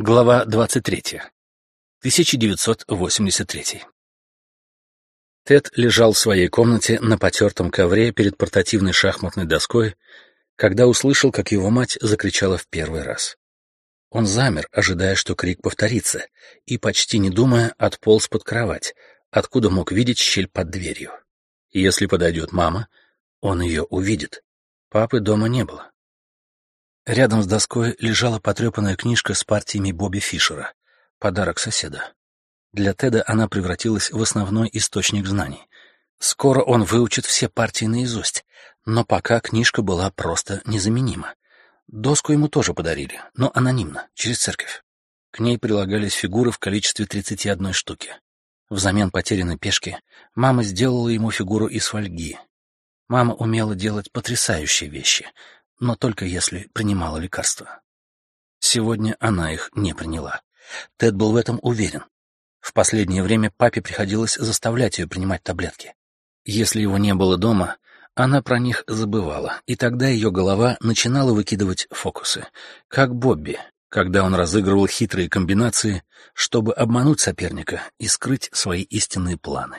Глава 23. 1983. Тед лежал в своей комнате на потертом ковре перед портативной шахматной доской, когда услышал, как его мать закричала в первый раз. Он замер, ожидая, что крик повторится, и, почти не думая, отполз под кровать, откуда мог видеть щель под дверью. Если подойдет мама, он ее увидит. Папы дома не было. Рядом с доской лежала потрепанная книжка с партиями Бобби Фишера, подарок соседа. Для Теда она превратилась в основной источник знаний. Скоро он выучит все партии наизусть, но пока книжка была просто незаменима. Доску ему тоже подарили, но анонимно, через церковь. К ней прилагались фигуры в количестве 31 штуки. Взамен потерянной пешки мама сделала ему фигуру из фольги. Мама умела делать потрясающие вещи, но только если принимала лекарства. Сегодня она их не приняла. Тед был в этом уверен. В последнее время папе приходилось заставлять ее принимать таблетки. Если его не было дома, она про них забывала, и тогда ее голова начинала выкидывать фокусы, как Бобби, когда он разыгрывал хитрые комбинации, чтобы обмануть соперника и скрыть свои истинные планы.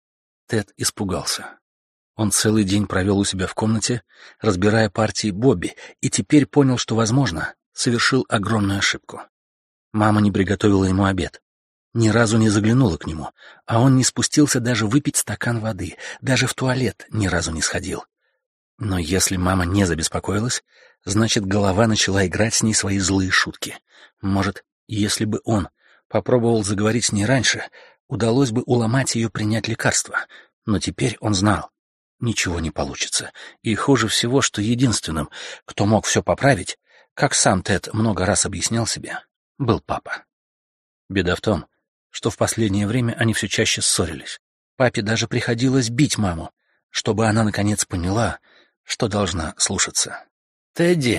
Тед испугался. Он целый день провел у себя в комнате, разбирая партии Бобби, и теперь понял, что, возможно, совершил огромную ошибку. Мама не приготовила ему обед, ни разу не заглянула к нему, а он не спустился даже выпить стакан воды, даже в туалет ни разу не сходил. Но если мама не забеспокоилась, значит, голова начала играть с ней свои злые шутки. Может, если бы он попробовал заговорить с ней раньше, удалось бы уломать ее принять лекарство, но теперь он знал, ничего не получится, и хуже всего, что единственным, кто мог все поправить, как сам Тед много раз объяснял себе, был папа. Беда в том, что в последнее время они все чаще ссорились. Папе даже приходилось бить маму, чтобы она наконец поняла, что должна слушаться. «Тедди!»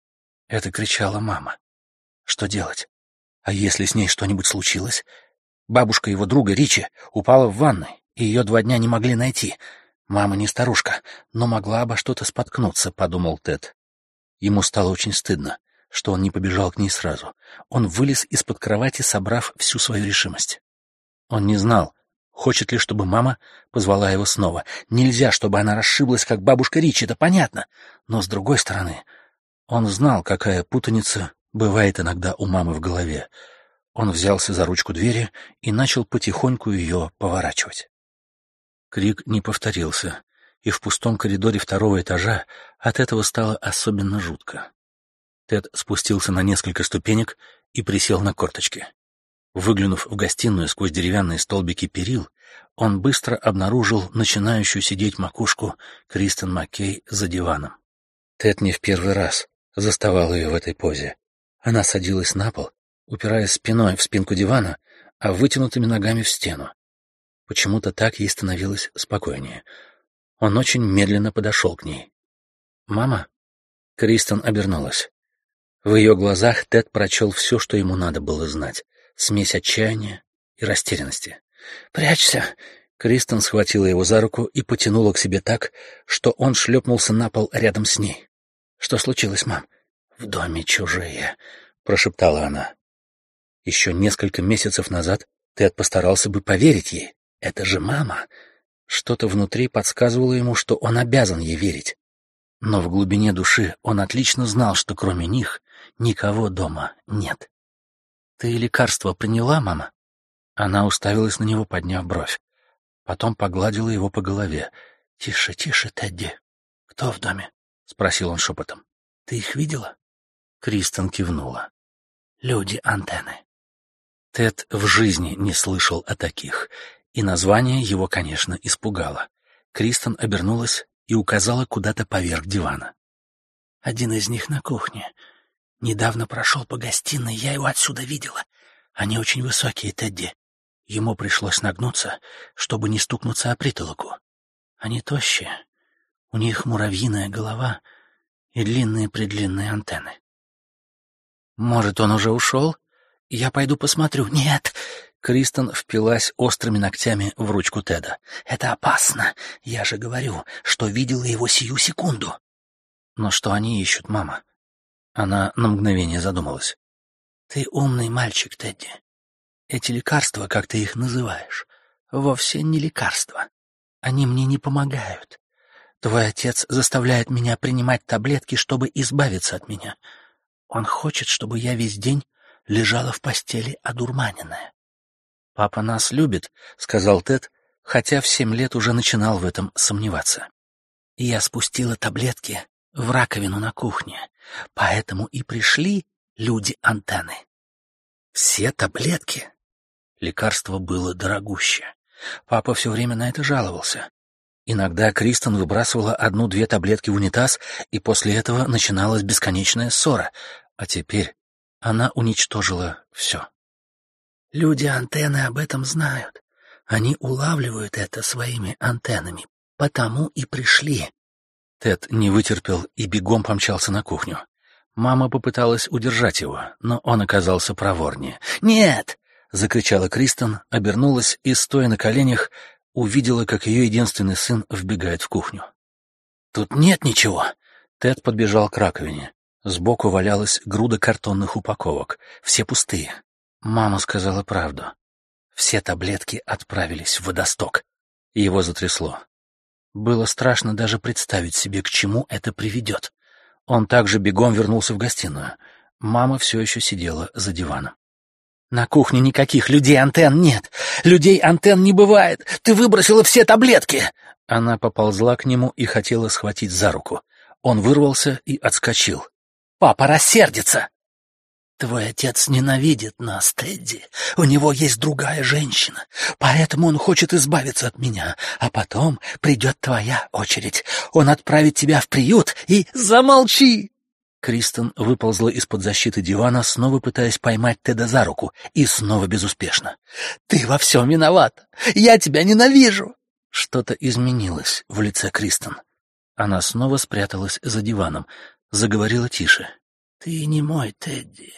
— это кричала мама. Что делать? А если с ней что-нибудь случилось? Бабушка его друга Ричи упала в ванной, и ее 2 дня не могли найти. Мама не старушка, но могла обо что-то споткнуться, — подумал Тед. Ему стало очень стыдно, что он не побежал к ней сразу. Он вылез из-под кровати, собрав всю свою решимость. Он не знал, хочет ли, чтобы мама позвала его снова. Нельзя, чтобы она расшиблась, как бабушка Ричи, это понятно. Но, с другой стороны, он знал, какая путаница бывает иногда у мамы в голове. Он взялся за ручку двери и начал потихоньку ее поворачивать. Крик не повторился, и в пустом коридоре 2-го этажа от этого стало особенно жутко. Тед спустился на несколько ступенек и присел на корточки. Выглянув в гостиную сквозь деревянные столбики перил, он быстро обнаружил начинающую сидеть макушку Кристен Маккей за диваном. Тед не в первый раз заставал ее в этой позе. Она садилась на пол, упираясь спиной в спинку дивана, а вытянутыми ногами в стену. Почему-то так ей становилось спокойнее. Он очень медленно подошел к ней. «Мама?» Кристен обернулась. В ее глазах Тед прочел все, что ему надо было знать. Смесь отчаяния и растерянности. «Прячься!» Кристен схватила его за руку и потянула к себе так, что он шлепнулся на пол рядом с ней. «Что случилось, мам?» «В доме чужие», — прошептала она. Еще несколько месяцев назад Тед постарался бы поверить ей. Это же мама. Что-то внутри подсказывало ему, что он обязан ей верить. Но в глубине души он отлично знал, что кроме них никого дома нет. «Ты лекарство приняла, мама?» Она уставилась на него, подняв бровь. Потом погладила его по голове. «Тише, тише, Тедди. Кто в доме?» — спросил он шепотом. «Ты их видела?» Кристен кивнула. «Люди-антенны». Тед в жизни не слышал о таких, и название его, конечно, испугало. Кристен обернулась и указала куда-то поверх дивана. «Один из них на кухне. Недавно прошел по гостиной, я его отсюда видела. Они очень высокие, Тедди. Ему пришлось нагнуться, чтобы не стукнуться о притолоку. Они тощие. У них муравьиная голова и длинные-предлинные антенны». «Может, он уже ушел? Я пойду посмотрю». «Нет!» Кристен впилась острыми ногтями в ручку Теда. «Это опасно. Я же говорю, что видела его сию секунду». «Но что они ищут, мама?» Она на мгновение задумалась. Ты умный мальчик, Тедди. Эти лекарства, как ты их называешь, вовсе не лекарства. Они мне не помогают. Твой отец заставляет меня принимать таблетки, чтобы избавиться от меня. Он хочет, чтобы я весь день лежала в постели одурманенная. «Папа нас любит», — сказал Тед, хотя в 7 лет уже начинал в этом сомневаться. Я спустила таблетки в раковину на кухне, поэтому и пришли люди-антенны. Все таблетки. Лекарство было дорогуще. Папа все время на это жаловался. Иногда Кристен выбрасывала 1-2 таблетки в унитаз, и после этого начиналась бесконечная ссора, а теперь она уничтожила все. Люди-антенны об этом знают. Они улавливают это своими антеннами, потому и пришли. Тед не вытерпел и бегом помчался на кухню. Мама попыталась удержать его, но он оказался проворнее. «Нет!» — закричала Кристен, обернулась и, стоя на коленях, увидела, как ее единственный сын вбегает в кухню. «Тут нет ничего!» Тед подбежал к раковине. Сбоку валялась груда картонных упаковок, все пустые. Мама сказала правду. Все таблетки отправились в водосток. Его затрясло. Было страшно даже представить себе, к чему это приведет. Он также бегом вернулся в гостиную. Мама все еще сидела за диваном. «На кухне никаких людей-антенн нет! Людей-антенн не бывает! Ты выбросила все таблетки!» Она поползла к нему и хотела схватить за руку. Он вырвался и отскочил. «Папа рассердится!» «Твой отец ненавидит нас, Тедди. У него есть другая женщина, поэтому он хочет избавиться от меня, а потом придет твоя очередь. Он отправит тебя в приют и...» «Замолчи!» Кристен выползла из-под защиты дивана, снова пытаясь поймать Теда за руку, и снова безуспешно. «Ты во всем виновата! Я тебя ненавижу!» Что-то изменилось в лице Кристен. Она снова спряталась за диваном, заговорила тише. «Ты не мой, Тедди.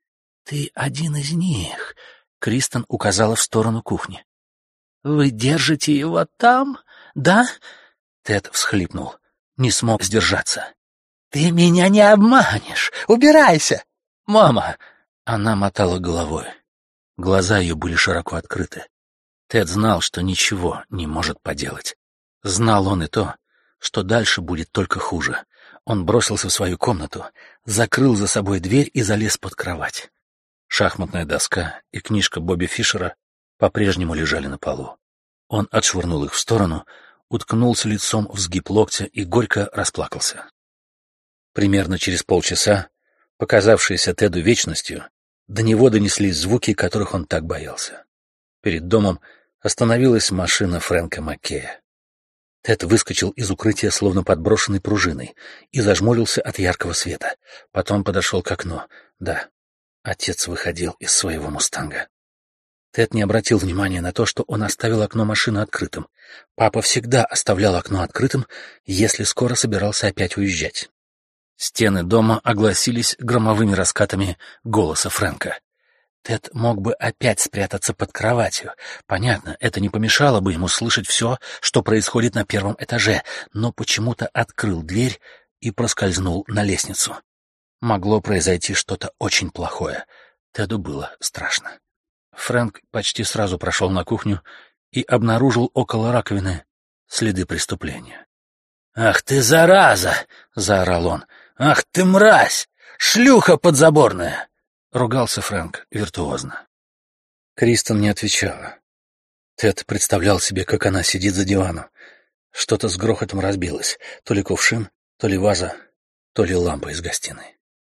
Ты один из них», — Кристен указала в сторону кухни. «Вы держите его там, да?» Тед всхлипнул, не смог сдержаться. «Ты меня не обманешь! Убирайся!» «Мама!» Она мотала головой. Глаза ее были широко открыты. Тед знал, что ничего не может поделать. Знал он и то, что дальше будет только хуже. Он бросился в свою комнату, закрыл за собой дверь и залез под кровать. Шахматная доска и книжка Бобби Фишера по-прежнему лежали на полу. Он отшвырнул их в сторону, уткнулся лицом в сгиб локтя и горько расплакался. Примерно через полчаса, показавшиеся Теду вечностью, до него донеслись звуки, которых он так боялся. Перед домом остановилась машина Фрэнка Маккея. Тед выскочил из укрытия, словно подброшенный пружиной, и зажмурился от яркого света. Потом подошел к окну. Да, отец выходил из своего «Мустанга». Тед не обратил внимания на то, что он оставил окно машины открытым. Папа всегда оставлял окно открытым, если скоро собирался опять уезжать. Стены дома огласились громовыми раскатами голоса Фрэнка. Тед мог бы опять спрятаться под кроватью. Понятно, это не помешало бы ему слышать все, что происходит на 1-м этаже, но почему-то открыл дверь и проскользнул на лестницу. Могло произойти что-то очень плохое. Теду было страшно. Фрэнк почти сразу прошел на кухню и обнаружил около раковины следы преступления. «Ах ты, зараза!» — заорал он. «Ах ты, мразь! Шлюха подзаборная!» — ругался Фрэнк виртуозно. Кристен не отвечала. Тед представлял себе, как она сидит за диваном. Что-то с грохотом разбилось. То ли кувшин, то ли ваза, то ли лампа из гостиной.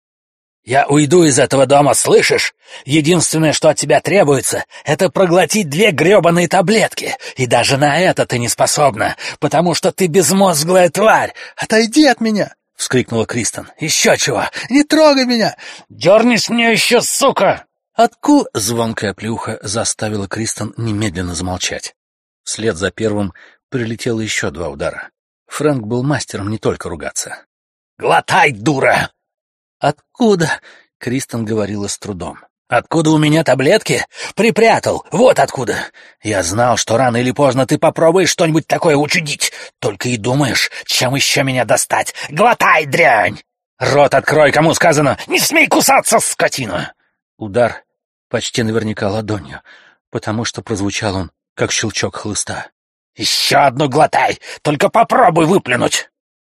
«Я уйду из этого дома, слышишь? Единственное, что от тебя требуется, это проглотить 2 гребаные таблетки. И даже на это ты не способна, потому что ты безмозглая тварь. Отойди от меня!» — вскрикнула Кристен. «Еще чего! Не трогай меня! Дернись мне еще, сука!» Звонкая плюха заставила Кристен немедленно замолчать. Вслед за первым прилетело еще 2 удара. Фрэнк был мастером не только ругаться. «Глотай, дура!» «Откуда?» — Кристен говорила с трудом. «Откуда у меня таблетки? Припрятал, вот откуда. Я знал, что рано или поздно ты попробуешь что-нибудь такое учудить. Только и думаешь, чем еще меня достать. Глотай, дрянь! Рот открой, кому сказано! Не смей кусаться, скотина!» Удар почти наверняка ладонью, потому что прозвучал он, как щелчок хлыста. «Еще одну глотай! Только попробуй выплюнуть!»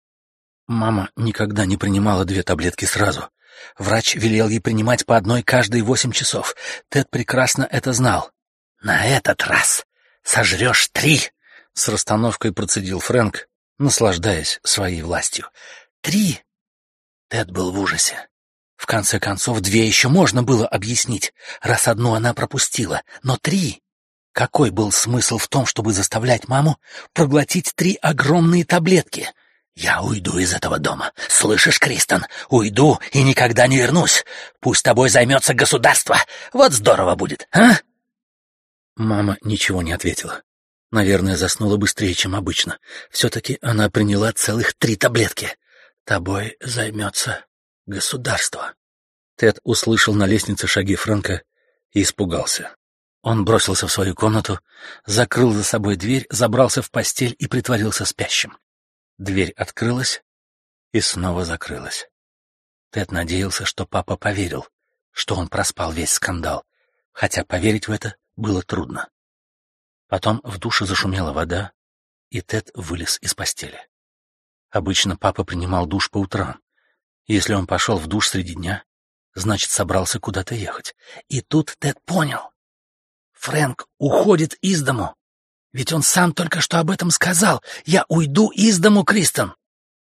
Мама никогда не принимала 2 таблетки сразу. Врач велел ей принимать по одной каждые 8 часов. Тед прекрасно это знал. «На этот раз сожрешь 3!» — с расстановкой процедил Фрэнк, наслаждаясь своей властью. 3! Тед был в ужасе. В конце концов, 2 еще можно было объяснить, раз одну она пропустила, но 3! Какой был смысл в том, чтобы заставлять маму проглотить 3 огромные таблетки? «Я уйду из этого дома. Слышишь, Кристен? Уйду и никогда не вернусь. Пусть тобой займется государство. Вот здорово будет, а?» Мама ничего не ответила. Наверное, заснула быстрее, чем обычно. Все-таки она приняла целых 3 таблетки. «Тобой займется государство». Тед услышал на лестнице шаги Фрэнка и испугался. Он бросился в свою комнату, закрыл за собой дверь, забрался в постель и притворился спящим. Дверь открылась и снова закрылась. Тед надеялся, что папа поверил, что он проспал весь скандал, хотя поверить в это было трудно. Потом в душе зашумела вода, и Тед вылез из постели. Обычно папа принимал душ по утрам. Если он пошел в душ среди дня, значит, собрался куда-то ехать. И тут Тед понял. Фрэнк уходит из дому. Ведь он сам только что об этом сказал. «Я уйду из дому, Кристен!»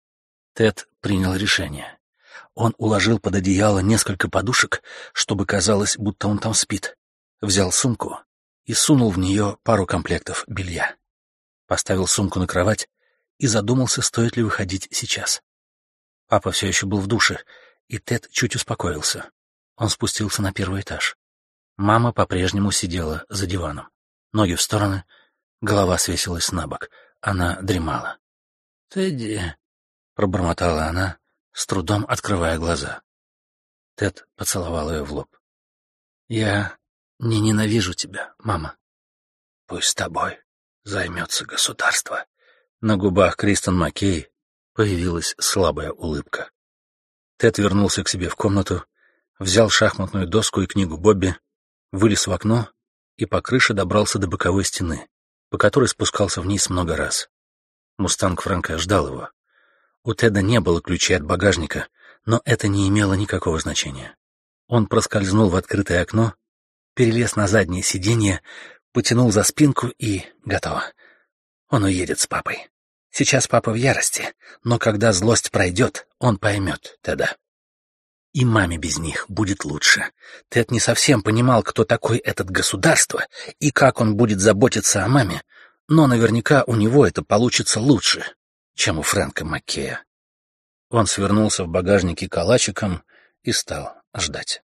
Тед принял решение. Он уложил под одеяло несколько подушек, чтобы казалось, будто он там спит. Взял сумку и сунул в нее пару комплектов белья. Поставил сумку на кровать и задумался, стоит ли выходить сейчас. Папа все еще был в душе, и Тед чуть успокоился. Он спустился на 1-й этаж. Мама по-прежнему сидела за диваном. Ноги в стороны, голова свесилась на бок. Она дремала. «Тедди», — пробормотала она, с трудом открывая глаза. Тед поцеловал ее в лоб. «Я не ненавижу тебя, мама. Пусть тобой займется государство». На губах Кристен Маккей появилась слабая улыбка. Тед вернулся к себе в комнату, взял шахматную доску и книгу Бобби, вылез в окно и по крыше добрался до боковой стены, по которой спускался вниз много раз. Мустанг Фрэнка ждал его. У Теда не было ключей от багажника, но это не имело никакого значения. Он проскользнул в открытое окно, перелез на заднее сиденье, потянул за спинку и готово. Он уедет с папой. Сейчас папа в ярости, но когда злость пройдет, он поймет Теда. И маме без них будет лучше. Тед не совсем понимал, кто такой этот государство и как он будет заботиться о маме, но наверняка у него это получится лучше, чем у Фрэнка Маккея. Он свернулся в багажнике калачиком и стал ждать.